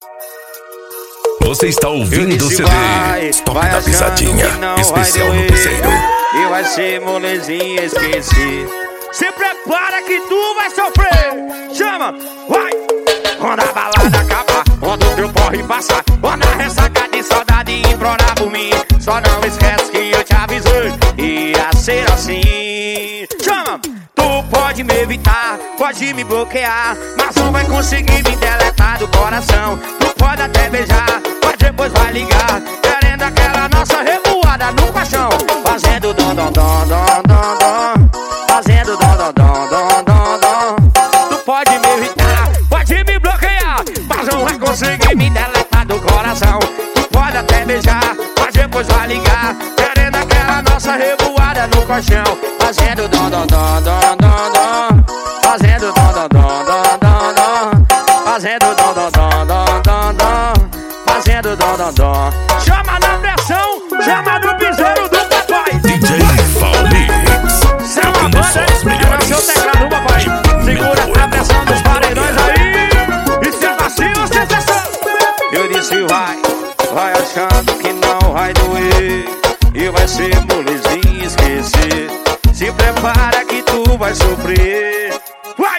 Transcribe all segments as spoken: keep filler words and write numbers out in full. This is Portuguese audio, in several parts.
Você está ouvindo o C D vai, Stop vai da Pisadinha, especial no Piseiro. E vai ser molezinha, esqueci. Se prepara que tu vai sofrer. Chama, vai. Quando a balada acabar, quando o teu corre passar, quando a ressaca de saudade implorar por mim, só não esquece que eu te avisei, ia ser assim. Chama, tu pode me evitar, pode me bloquear, mas não vai conseguir me deletar do coração. Tu pode até beijar, mas depois vai ligar, querendo aquela nossa revoada no paixão, fazendo dom dom dom dom dom dom, fazendo dom dom dom dom dom dom. Tu pode me evitar, pode me bloquear, mas não vai conseguir me deletar do coração. Tu pode até beijar, mas depois vai ligar, querendo aquela nossa revoada no colchão, fazendo dom dom dom dom dom dom, fazendo dom dom dom dom dom dom, fazendo dom dom dom dom dom dom, fazendo dom dom dom. Chama na pressão, chama no piseiro do papai. D J Valmix, tocando só as melhores. Seu teclado, papai. Segura a pressão dos paredões aí. E se vacila, sensação. Eu disse vai, vai achando que não vai doer, e vai ser molezinha, esquecer. Se prepara que tu vai sofrer. Vai!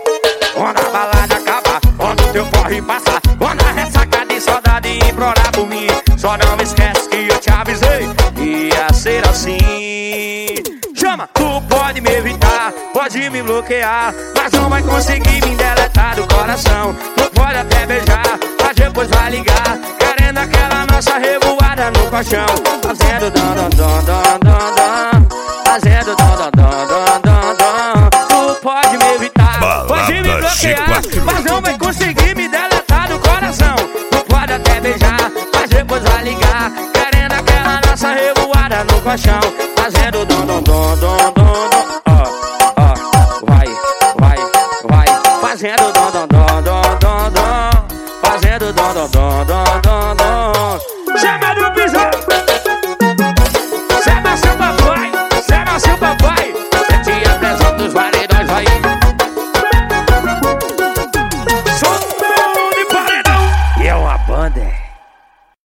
Quando a balada acabar, quando o teu corre passar, quando a ressaca de saudade implorar por mim, só não esquece que eu te avisei, ia ser assim. Chama, tu pode me evitar, pode me bloquear, mas não vai conseguir me deletar do coração. Tu pode até beijar, mas depois vai ligar, querendo aquela nossa revoada no colchão, fazendo dom dom dom dom dom dom, fazendo dom dom dom dom dom dom. Tu pode me evitar, pode me bloquear, mas não vai conseguir me deletar do coração. Tu pode até beijar, mas depois vai ligar, querendo aquela nossa revoada no colchão, fazendo dom dom dom dom dom dom. Ó, ó, vai, vai, vai, fazendo dom dom dom dom dom dom, fazendo dom dom dom dom dom